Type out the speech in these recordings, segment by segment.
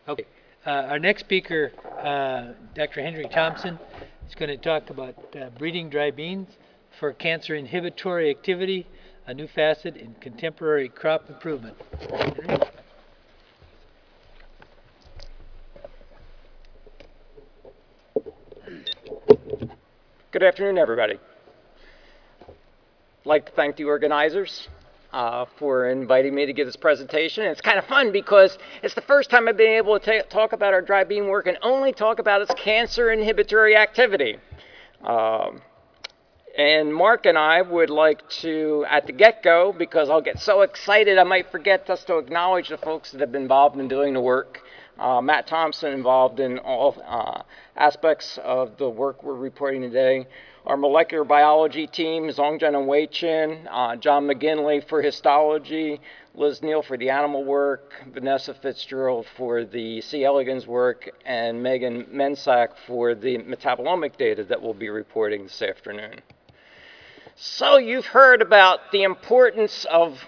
Okay. Our next speaker, Dr. Henry Thompson, is going to talk about breeding dry beans for cancer inhibitory activity, a new facet in contemporary crop improvement. Henry? Good afternoon, everybody. I'd like to thank the organizers for inviting me to give this presentation. And it's kind of fun because it's the first time I've been able to talk about our dry bean work and only talk about its cancer inhibitory activity. And Mark and I would like to, at the get-go, because I'll get so excited I might forget just to acknowledge the folks that have been involved in doing the work. Matt Thompson involved in all aspects of the work we're reporting today. Our molecular biology team, Zongjen and Wei Chin, John McGinley for histology, Liz Neal for the animal work, Vanessa Fitzgerald for the C. elegans work, and Megan Mensack for the metabolomic data that we'll be reporting this afternoon. So you've heard about the importance of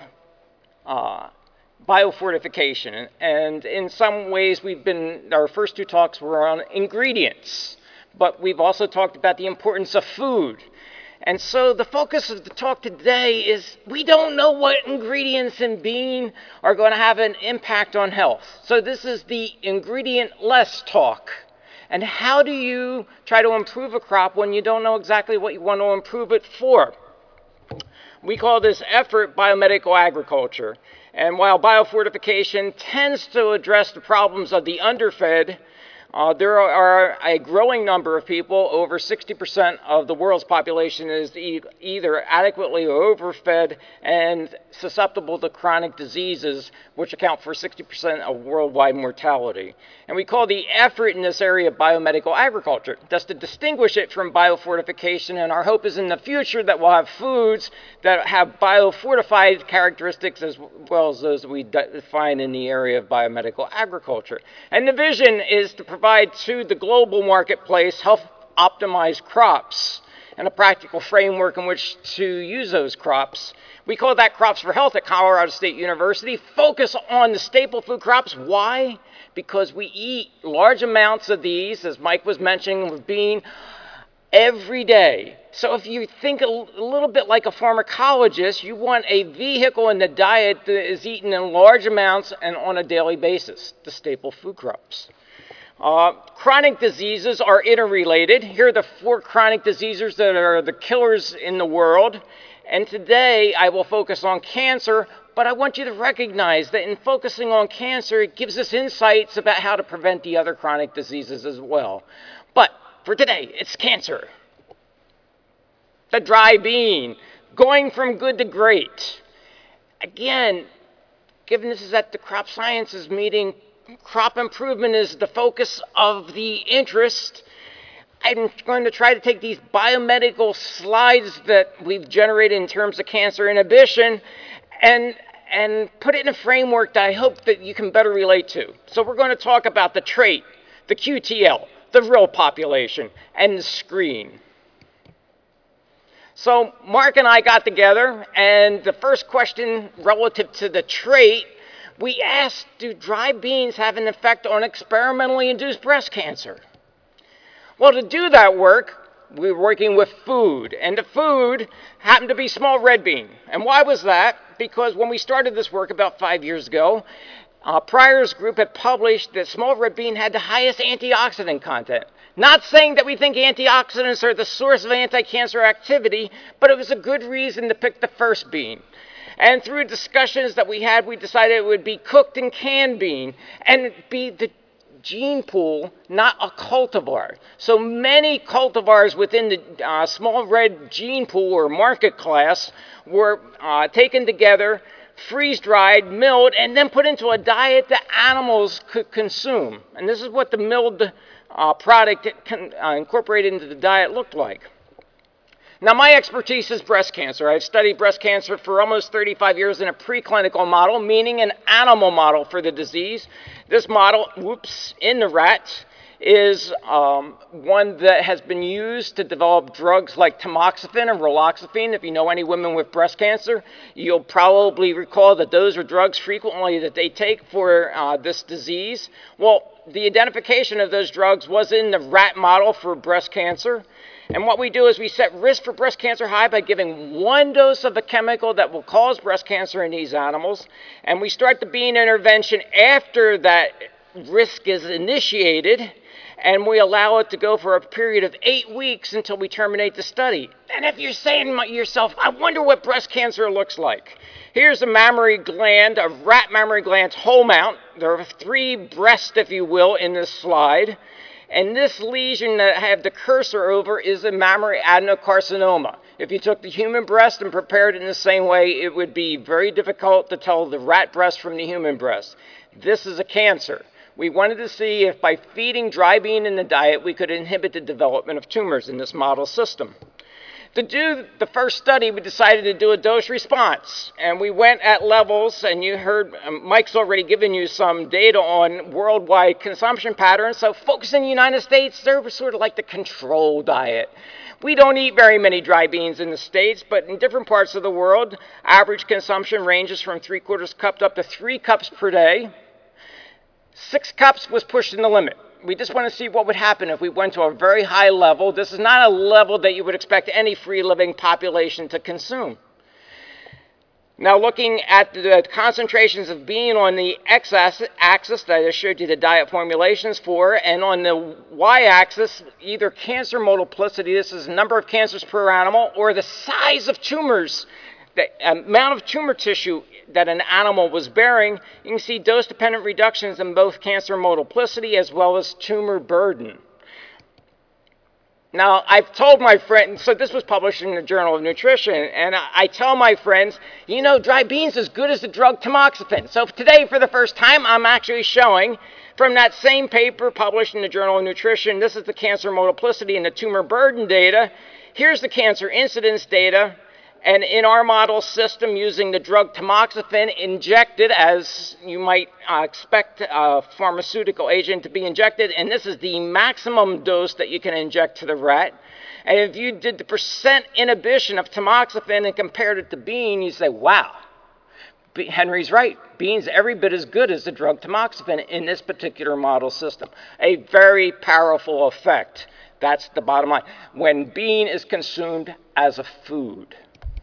biofortification, and in some ways our first two talks were on ingredients, but we've also talked about the importance of food. And so the focus of the talk today is we don't know what ingredients in bean are going to have an impact on health. So this is the ingredient-less talk. And how do you try to improve a crop when you don't know exactly what you want to improve it for? We call this effort biomedical agriculture. And while biofortification tends to address the problems of the underfed, there are a growing number of people, over 60% of the world's population is either adequately or overfed and susceptible to chronic diseases, which account for 60% of worldwide mortality. And we call the effort in this area biomedical agriculture, just to distinguish it from biofortification. And our hope is in the future that we'll have foods that have biofortified characteristics as well as those we define in the area of biomedical agriculture. And the vision is to provide to the global marketplace health optimized crops and a practical framework in which to use those crops. We call that Crops for Health at Colorado State University. Focus on the staple food crops. Why? Because we eat large amounts of these, as Mike was mentioning with bean, every day. So if you think a little bit like a pharmacologist, you want a vehicle in the diet that is eaten in large amounts and on a daily basis, the staple food crops. Chronic diseases are interrelated. Here are the 4 chronic diseases that are the killers in the world. And today I will focus on cancer, but I want you to recognize that in focusing on cancer, it gives us insights about how to prevent the other chronic diseases as well. But for today, it's cancer. The dry bean, going from good to great. Again, given this is at the Crop Sciences meeting, crop improvement is the focus of the interest. I'm going to try to take these biomedical slides that we've generated in terms of cancer inhibition and put it in a framework that I hope that you can better relate to. So we're going to talk about the trait, the QTL, the real population, and the screen. So Mark and I got together, and the first question relative to the trait, we asked, do dry beans have an effect on experimentally induced breast cancer? Well, to do that work, we were working with food, and the food happened to be small red bean. And why was that? Because when we started this work about 5 years ago, Pryor's group had published that small red bean had the highest antioxidant content. Not saying that we think antioxidants are the source of anti-cancer activity, but it was a good reason to pick the first bean. And through discussions that we had, we decided it would be cooked and canned bean and be the gene pool, not a cultivar. So many cultivars within the small red gene pool or market class were taken together, freeze-dried, milled, and then put into a diet that animals could consume. And this is what the milled product incorporated into the diet looked like. Now, my expertise is breast cancer. I've studied breast cancer for almost 35 years in a preclinical model, meaning an animal model for the disease. This model, in the rat, is one that has been used to develop drugs like tamoxifen and raloxifene. If you know any women with breast cancer, you'll probably recall that those are drugs frequently that they take for this disease. Well, the identification of those drugs was in the rat model for breast cancer. And what we do is we set risk for breast cancer high by giving one dose of a chemical that will cause breast cancer in these animals. And we start the bean intervention after that risk is initiated, and we allow it to go for a period of 8 weeks until we terminate the study. And if you're saying to yourself, I wonder what breast cancer looks like. Here's a mammary gland, a rat mammary gland's whole mount. There are 3 breasts, if you will, in this slide. And this lesion that I have the cursor over is a mammary adenocarcinoma. If you took the human breast and prepared it in the same way, it would be very difficult to tell the rat breast from the human breast. This is a cancer. We wanted to see if by feeding dry bean in the diet, we could inhibit the development of tumors in this model system. To do the first study, we decided to do a dose response, and we went at levels, and you heard Mike's already given you some data on worldwide consumption patterns. So focus in the United States, they're sort of like the control diet. We don't eat very many dry beans in the States, but in different parts of the world, average consumption ranges from 3/4 cup up to 3 cups per day. 6 cups was pushing the limit. We just want to see what would happen if we went to a very high level. This is not a level that you would expect any free-living population to consume. Now, looking at the concentrations of bean on the x-axis that I showed you the diet formulations for, and on the y-axis, either cancer multiplicity, this is the number of cancers per animal, or the size of tumors, the amount of tumor tissue that an animal was bearing, you can see dose-dependent reductions in both cancer multiplicity as well as tumor burden. Now, I've told my friends, so this was published in the Journal of Nutrition, and I tell my friends, you know, dry beans is as good as the drug tamoxifen. So today, for the first time, I'm actually showing from that same paper published in the Journal of Nutrition, this is the cancer multiplicity and the tumor burden data. Here's the cancer incidence data. And in our model system, using the drug tamoxifen injected, as you might expect a pharmaceutical agent to be injected, and this is the maximum dose that you can inject to the rat. And if you did the percent inhibition of tamoxifen and compared it to bean, you say, wow, Henry's right. Bean's every bit as good as the drug tamoxifen in this particular model system. A very powerful effect. That's the bottom line. When bean is consumed as a food.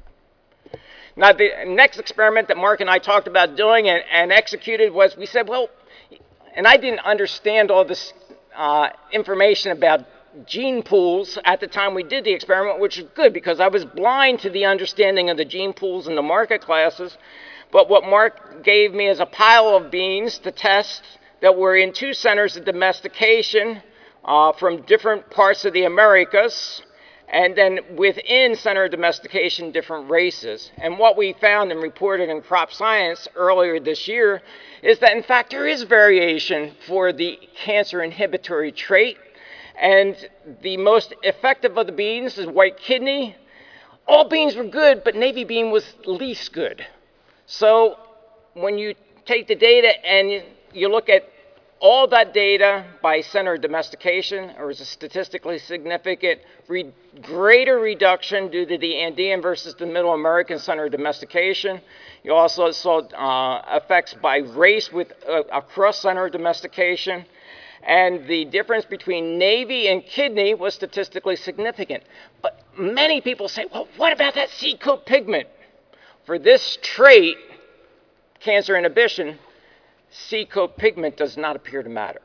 Now, the next experiment that Mark and I talked about doing and executed was, we said, well, and I didn't understand all this information about gene pools at the time we did the experiment, which is good because I was blind to the understanding of the gene pools and the market classes. But what Mark gave me is a pile of beans to test that were in 2 centers of domestication from different parts of the Americas. And then within center of domestication, different races. And what we found and reported in Crop Science earlier this year is that, in fact, there is variation for the cancer inhibitory trait. And the most effective of the beans is white kidney. All beans were good, but navy bean was least good. So when you take the data and you look at all that data by center of domestication, there was a statistically significant greater reduction due to the Andean versus the Middle American center of domestication. You also saw effects by race with across center of domestication. And the difference between navy and kidney was statistically significant. But many people say, well, what about that seed coat pigment? For this trait, cancer inhibition, seed coat pigment does not appear to matter.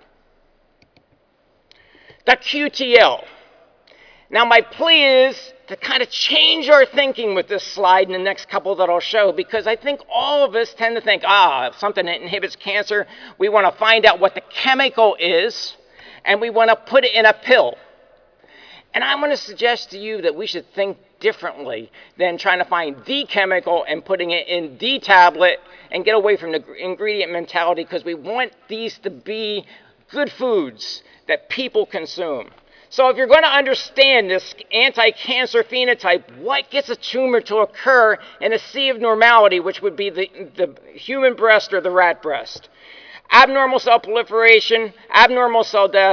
The QTL. Now, my plea is to kind of change our thinking with this slide in the next couple that I'll show, because I think all of us tend to think, if something that inhibits cancer, we want to find out what the chemical is, and we want to put it in a pill. And I want to suggest to you that we should think differently than trying to find the chemical and putting it in the tablet and get away from the ingredient mentality, because we want these to be good foods that people consume. So if you're going to understand this anti-cancer phenotype, what gets a tumor to occur in a sea of normality, which would be the human breast or the rat breast? Abnormal cell proliferation, abnormal cell death,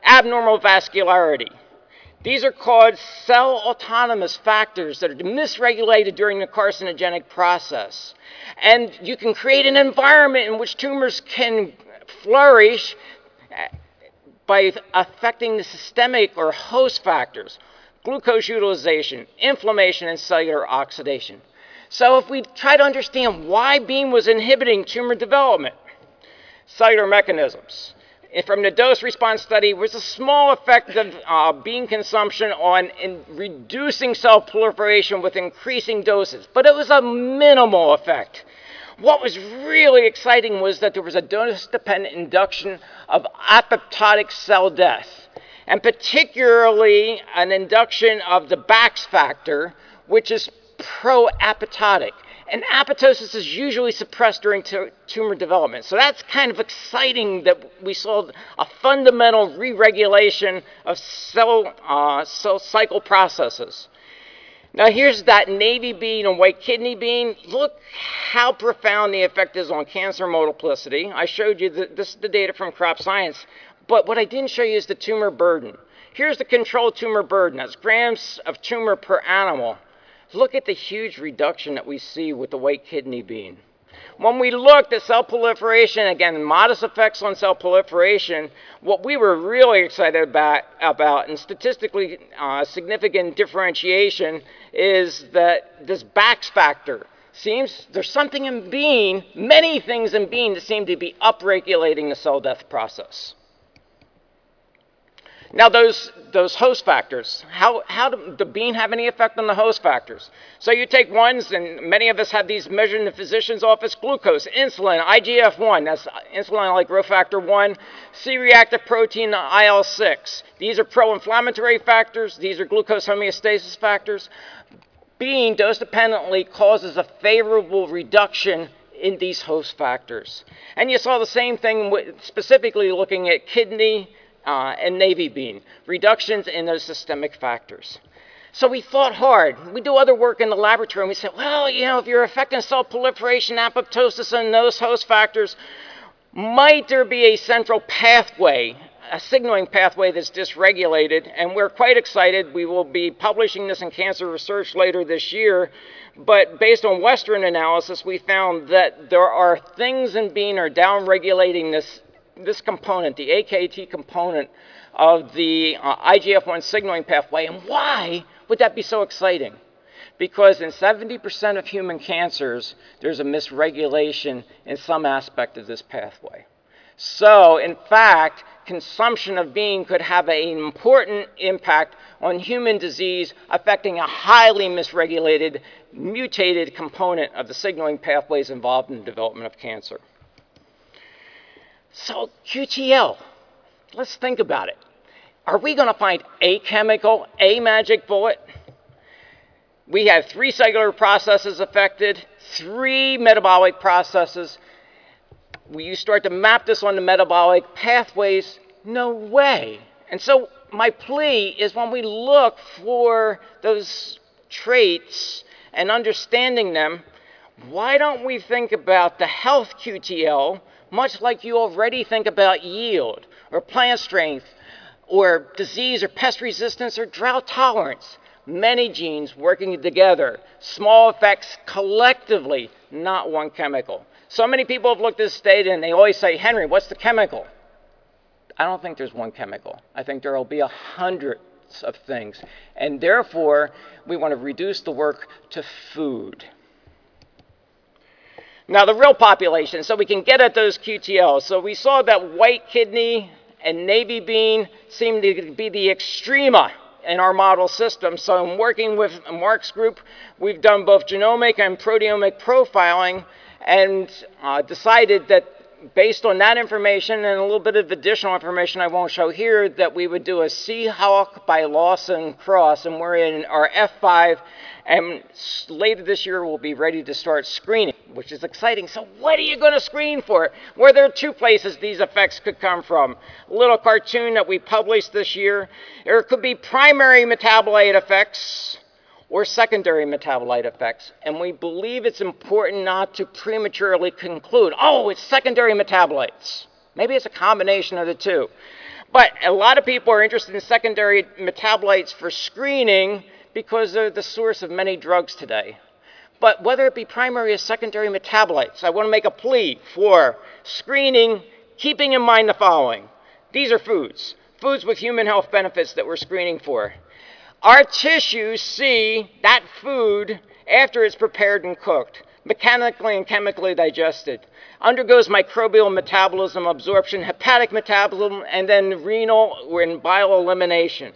abnormal vascularity. These are called cell autonomous factors that are misregulated during the carcinogenic process. And you can create an environment in which tumors can flourish by affecting the systemic or host factors, glucose utilization, inflammation, and cellular oxidation. So if we try to understand why Beam was inhibiting tumor development, cellular mechanisms. From the dose response study was a small effect of bean consumption on reducing cell proliferation with increasing doses, but it was a minimal effect. What was really exciting was that there was a dose-dependent induction of apoptotic cell death, and particularly an induction of the Bax factor, which is pro-apoptotic. And apoptosis is usually suppressed during tumor development. So that's kind of exciting that we saw a fundamental re-regulation of cell cycle processes. Now here's that navy bean and white kidney bean. Look how profound the effect is on cancer multiplicity. I showed you this is the data from Crop Science, but what I didn't show you is the tumor burden. Here's the control tumor burden. That's grams of tumor per animal. Look at the huge reduction that we see with the white kidney bean. When we looked at cell proliferation, again, modest effects on cell proliferation, what we were really excited about and statistically significant differentiation is that this Bax factor seems, there's something in bean, many things in bean that seem to be upregulating the cell death process. Now those host factors, how do the bean have any effect on the host factors? So you take ones, and many of us have these measured in the physician's office: glucose, insulin, IGF-1, that's insulin like growth factor 1, C-reactive protein, IL-6. These are pro-inflammatory factors. These are glucose homeostasis factors. Bean dose-dependently causes a favorable reduction in these host factors. And you saw the same thing specifically looking at kidney, and navy bean, reductions in those systemic factors. So we thought hard. We do other work in the laboratory, and we said, well, you know, if you're affecting cell proliferation, apoptosis, and those host factors, might there be a central pathway, a signaling pathway that's dysregulated? And we're quite excited. We will be publishing this in Cancer Research later this year. But based on Western analysis, we found that there are things in bean are downregulating this component, the AKT component of the IGF-1 signaling pathway. And why would that be so exciting? Because in 70% of human cancers, there's a misregulation in some aspect of this pathway. So, in fact, consumption of bean could have an important impact on human disease, affecting a highly misregulated, mutated component of the signaling pathways involved in the development of cancer. So QTL, let's think about it. Are we going to find a chemical, a magic bullet? We have 3 cellular processes affected, 3 metabolic processes. Will you start to map this on the metabolic pathways? No way. And so my plea is, when we look for those traits and understanding them, why don't we think about the health QTL much like you already think about yield or plant strength or disease or pest resistance or drought tolerance? Many genes working together, small effects collectively, not one chemical. So many people have looked at this data and they always say, Henry, what's the chemical? I don't think there's one chemical. I think there will be hundreds of things. And therefore, we want to reduce the work to food. Now, the real population, so we can get at those QTLs. So we saw that white kidney and navy bean seem to be the extrema in our model system. So in working with Mark's group, we've done both genomic and proteomic profiling and decided that based on that information and a little bit of additional information I won't show here, that we would do a Seahawk by Lawson cross, and we're in our F5, and later this year we'll be ready to start screening, which is exciting. So what are you going to screen for? Well, there are 2 places these effects could come from. A little cartoon that we published this year. There could be primary metabolite effects or secondary metabolite effects. And we believe it's important not to prematurely conclude, oh, it's secondary metabolites. Maybe it's a combination of the two. But a lot of people are interested in secondary metabolites for screening because they're the source of many drugs today. But whether it be primary or secondary metabolites, I want to make a plea for screening, keeping in mind the following. These are foods with human health benefits that we're screening for. Our tissues see that food after it's prepared and cooked, mechanically and chemically digested, undergoes microbial metabolism, absorption, hepatic metabolism, and then renal and bile elimination.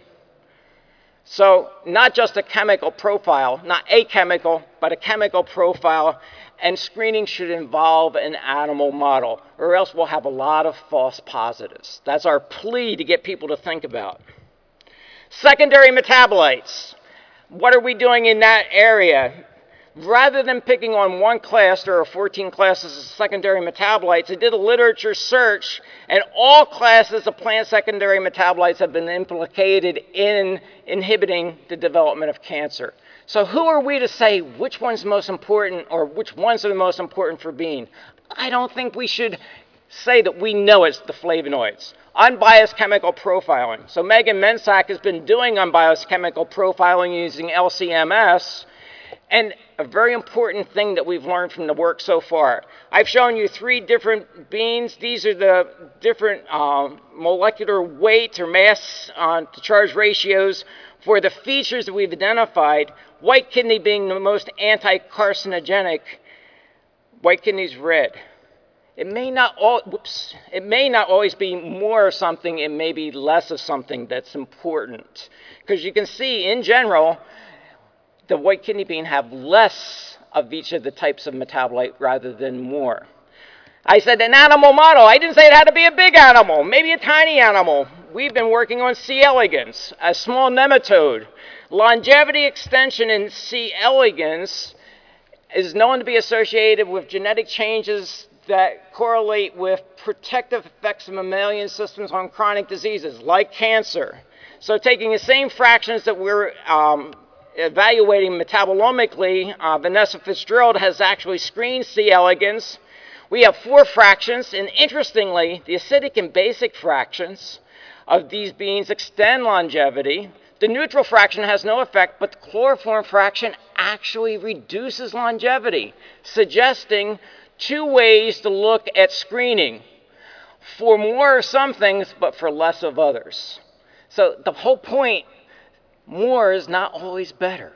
So not just a chemical profile, not a chemical, but a chemical profile, and screening should involve an animal model, or else we'll have a lot of false positives. That's our plea to get people to think about. Secondary metabolites. What are we doing in that area? Rather than picking on one class, there are 14 classes of secondary metabolites, I did a literature search, and all classes of plant secondary metabolites have been implicated in inhibiting the development of cancer. So who are we to say which one's most important or which ones are the most important for being? I don't think we should say that we know it's the flavonoids. Unbiased chemical profiling. So Megan Mensack has been doing unbiased chemical profiling using LC-MS, and a very important thing that we've learned from the work so far. I've shown you 3 different beans. These are the different molecular weight or mass to charge ratios for the features that we've identified, white kidney being the most anti-carcinogenic. White kidney's red. It may not always be more of something, it may be less of something that's important. Because you can see, in general, the white kidney bean have less of each of the types of metabolite rather than more. I said an animal model. I didn't say it had to be a big animal, maybe a tiny animal. We've been working on C. elegans, a small nematode. Longevity extension in C. elegans is known to be associated with genetic changes that correlate with protective effects of mammalian systems on chronic diseases like cancer. So taking the same fractions that we're evaluating metabolomically, Vanessa Fitzgerald has actually screened C. elegans. We have 4 fractions, and interestingly, the acidic and basic fractions of these beans extend longevity. The neutral fraction has no effect, but the chloroform fraction actually reduces longevity, suggesting 2 ways to look at screening. For more of some things, but for less of others. So the whole point, more is not always better.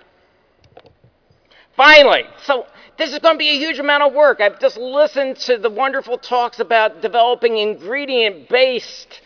Finally, so this is going to be a huge amount of work. I've just listened to the wonderful talks about developing ingredient-based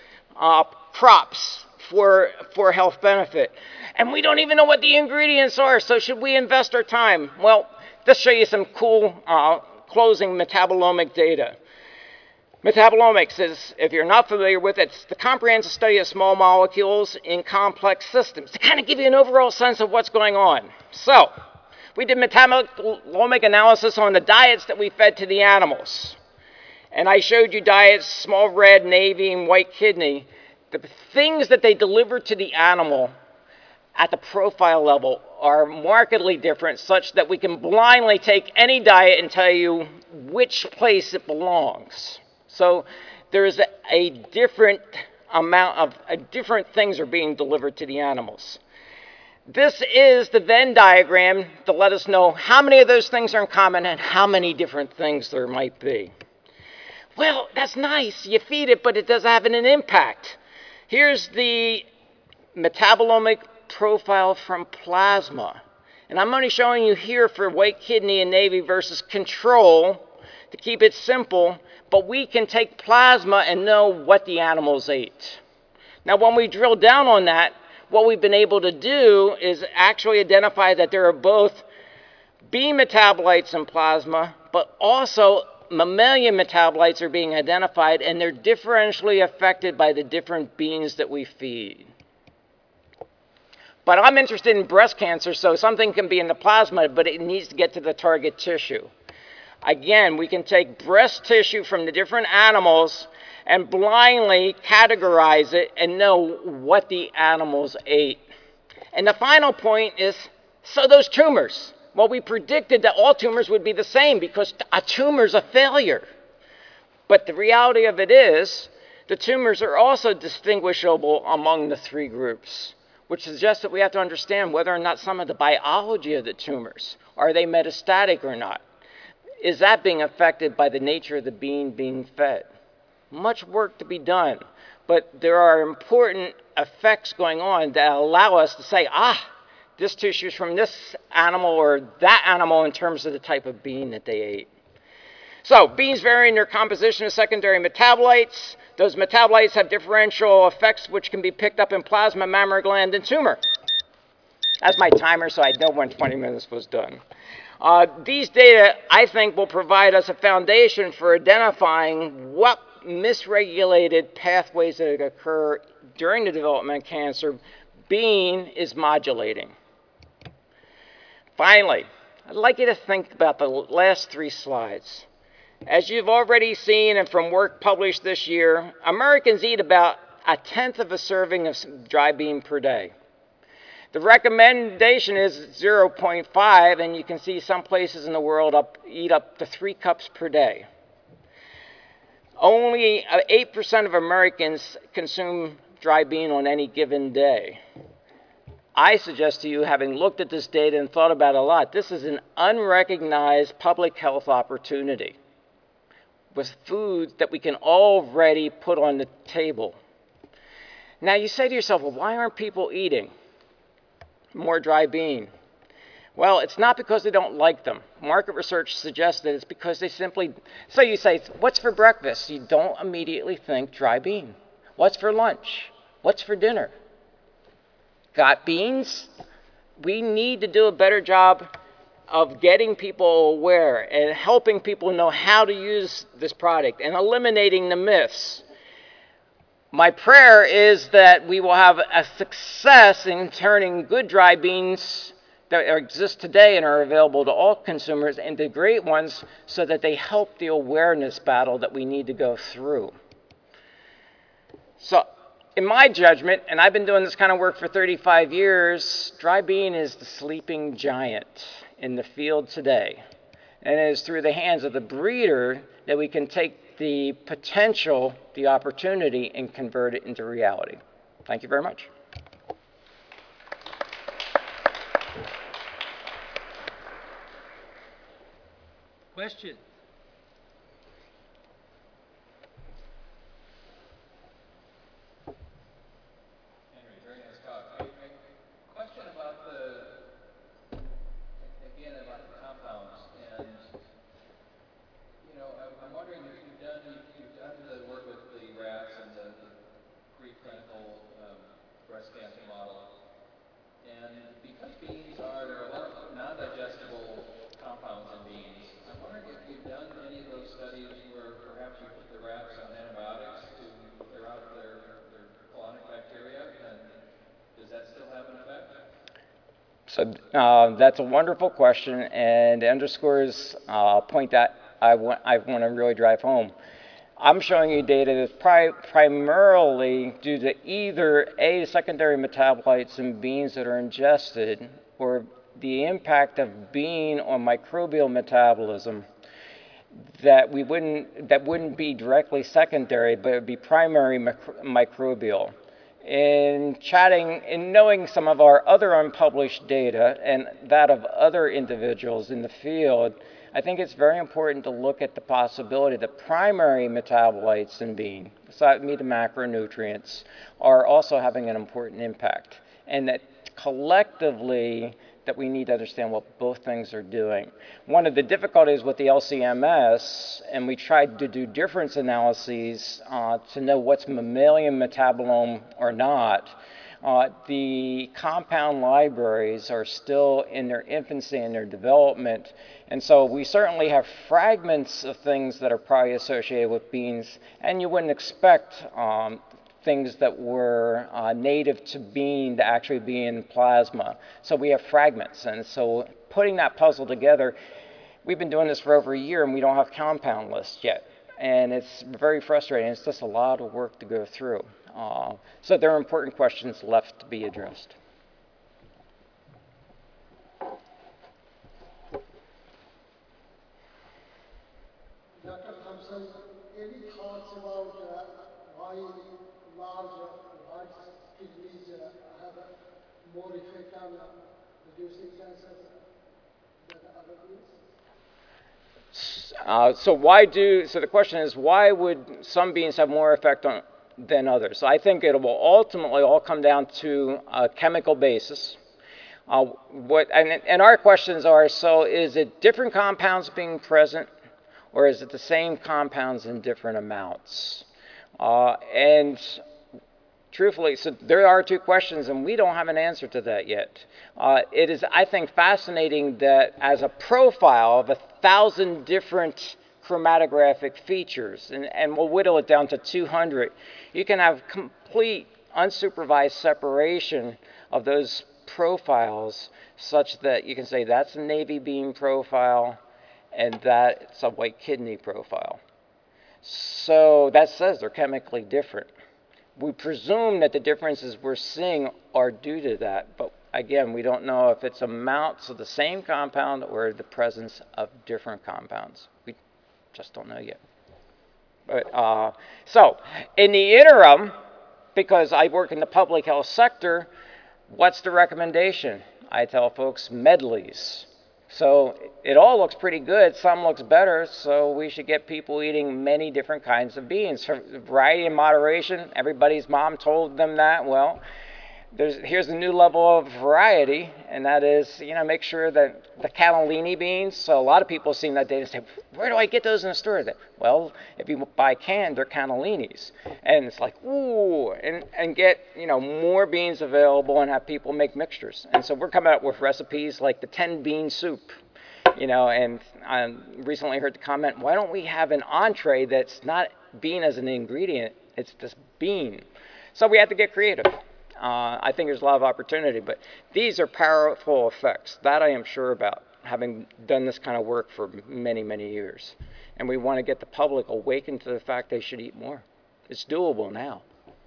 crops for health benefit. And we don't even know what the ingredients are, so should we invest our time? Well, let's show you some cool closing metabolomic data. Metabolomics is, if you're not familiar with it, it's the comprehensive study of small molecules in complex systems to kind of give you an overall sense of what's going on. So, we did metabolomic analysis on the diets that we fed to the animals. And I showed you diets, small red, navy, and white kidney. The things that they delivered to the animal at the profile level are markedly different, such that we can blindly take any diet and tell you which place it belongs. So there's a different amount of different things are being delivered to the animals. This is the Venn diagram to let us know how many of those things are in common and how many different things there might be. Well, that's nice. You feed it, but it does have an impact. Here's the metabolomic profile from plasma. And I'm only showing you here for white kidney and navy versus control to keep it simple, but we can take plasma and know what the animals ate. Now, when we drill down on that, what we've been able to do is actually identify that there are both bean metabolites in plasma, but also mammalian metabolites are being identified, and they're differentially affected by the different beans that we feed. But I'm interested in breast cancer, so something can be in the plasma, but it needs to get to the target tissue. Again, we can take breast tissue from the different animals and blindly categorize it and know what the animals ate. And the final point is, so those tumors. Well, we predicted that all tumors would be the same because a tumor's a failure. But the reality of it is, the tumors are also distinguishable among the three groups, which suggests that we have to understand whether or not some of the biology of the tumors, are they metastatic or not? Is that being affected by the nature of the bean being fed? Much work to be done, but there are important effects going on that allow us to say, this tissue is from this animal or that animal in terms of the type of bean that they ate. So beans vary in their composition of secondary metabolites. Those metabolites have differential effects which can be picked up in plasma, mammary gland, and tumor. That's my timer, so I know when 20 minutes was done. These data, I think, will provide us a foundation for identifying what misregulated pathways that occur during the development of cancer bean is modulating. Finally, I'd like you to think about the last 3 slides. As you've already seen and from work published this year, Americans eat about 1/10 of a serving of dry bean per day. The recommendation is 0.5, and you can see some places in the world eat up to 3 cups per day. Only 8% of Americans consume dry bean on any given day. I suggest to you, having looked at this data and thought about it a lot, this is an unrecognized public health opportunity with foods that we can already put on the table. Now you say to yourself, well, why aren't people eating more dry bean? Well, it's not because they don't like them. Market research suggests that it's because they simply, so you say, what's for breakfast? You don't immediately think dry bean. What's for lunch? What's for dinner? Got beans? We need to do a better job of getting people aware and helping people know how to use this product and eliminating the myths. My prayer is that we will have a success in turning good dry beans that exist today and are available to all consumers into great ones so that they help the awareness battle that we need to go through. So, in my judgment, and I've been doing this kind of work for 35 years, dry bean is the sleeping giant in the field today. And it is through the hands of the breeder that we can take the potential, the opportunity, and convert it into reality. Thank you very much. Questions? So that's a wonderful question, and underscores a point that I want to really drive home. I'm showing you data that's primarily due to either A, secondary metabolites in beans that are ingested, or the impact of bean on microbial metabolism that wouldn't be directly secondary, but it would be primary microbial. In chatting and knowing some of our other unpublished data and that of other individuals in the field, I think it's very important to look at the possibility that primary metabolites in bean, besides the macronutrients, are also having an important impact. And that collectively, that we need to understand what both things are doing. One of the difficulties with the LCMS, and we tried to do difference analyses to know what's mammalian metabolome or not, the compound libraries are still in their infancy and their development. And so we certainly have fragments of things that are probably associated with beans, and you wouldn't expect things that were native to bean to actually be in plasma. So we have fragments, and so putting that puzzle together, we've been doing this for over a year and we don't have compound lists yet. And it's very frustrating. It's just a lot of work to go through. So there are important questions left to be addressed. Dr. Thompson, any large kidneys have more effect on reducing cancer than other beans? So the question is, why would some beans have more effect on than others? I think it will ultimately all come down to a chemical basis. And our questions are, so is it different compounds being present, or is it the same compounds in different amounts? And truthfully, so there are two questions, and we don't have an answer to that yet. It is, I think, fascinating that as a profile of 1,000 different chromatographic features, and we'll whittle it down to 200, you can have complete unsupervised separation of those profiles such that you can say that's a navy bean profile and that's a white kidney profile. So that says they're chemically different. We presume that the differences we're seeing are due to that, but again, we don't know if it's amounts of the same compound or the presence of different compounds. We just don't know yet. But, so, in the interim, because I work in the public health sector, what's the recommendation? I tell folks medleys. So it all looks pretty good, some looks better, so we should get people eating many different kinds of beans. Variety and moderation, everybody's mom told them that. Well, here's a new level of variety, and that is, make sure that the cannellini beans, so a lot of people have seen that data and say, where do I get those in the store? Well, if you buy canned, they're cannellinis. And it's like, ooh, and get, more beans available and have people make mixtures. And so we're coming up with recipes like the 10-bean soup, and I recently heard the comment, why don't we have an entree that's not bean as an ingredient, it's just bean. So we have to get creative. I think there's a lot of opportunity, but these are powerful effects. That I am sure about, having done this kind of work for many, many years. And we want to get the public awakened to the fact they should eat more. It's doable now.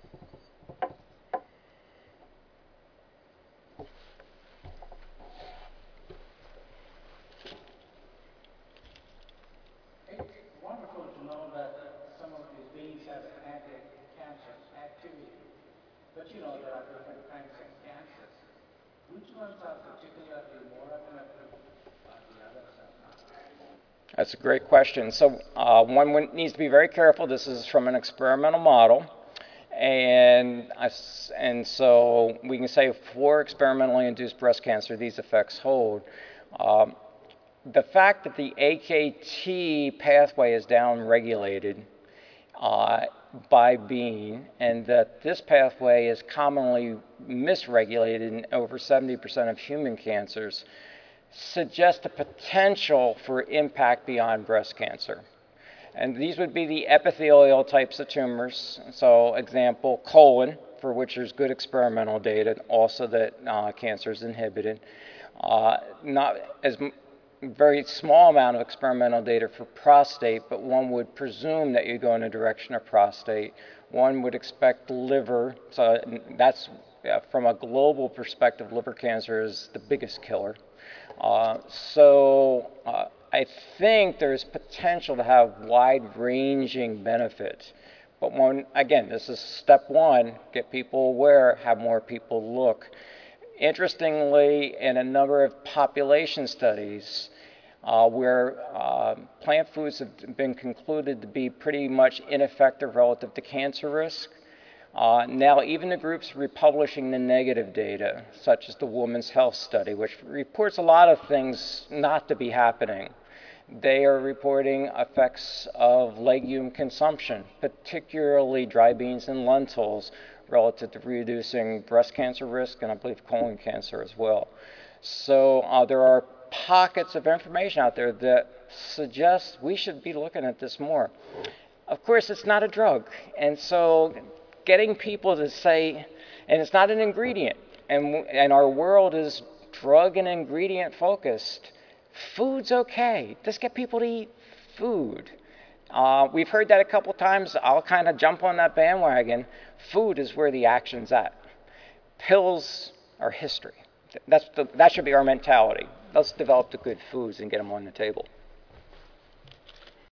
It's wonderful to know that some of these beans have anti-cancer activity. But there are different kinds of cancers. Which ones are particularly more effective than the others are not? That's a great question. So one needs to be very careful. This is from an experimental model. And so we can say for experimentally induced breast cancer, these effects hold. The fact that the AKT pathway is downregulated by bean, and that this pathway is commonly misregulated in over 70% of human cancers, suggests the potential for impact beyond breast cancer. And these would be the epithelial types of tumors. So example, colon, for which there's good experimental data, also that cancer is inhibited. Not as very small amount of experimental data for prostate, but one would presume that you go in the direction of prostate. One would expect liver, so that's from a global perspective, liver cancer is the biggest killer. I think there's potential to have wide-ranging benefit. But again, this is step one, get people aware, have more people look. Interestingly, in a number of population studies where plant foods have been concluded to be pretty much ineffective relative to cancer risk, now even the groups republishing the negative data, such as the Women's Health Study, which reports a lot of things not to be happening, they are reporting effects of legume consumption, particularly dry beans and lentils, relative to reducing breast cancer risk and I believe colon cancer as well. So there are pockets of information out there that suggest we should be looking at this more. Of course, it's not a drug, and so getting people to say, and it's not an ingredient, and our world is drug and ingredient focused. Food's okay. Just get people to eat food. We've heard that a couple times. I'll kind of jump on that bandwagon. Food is where the action's at. Pills are history. That should be our mentality. Let's develop the good foods and get them on the table.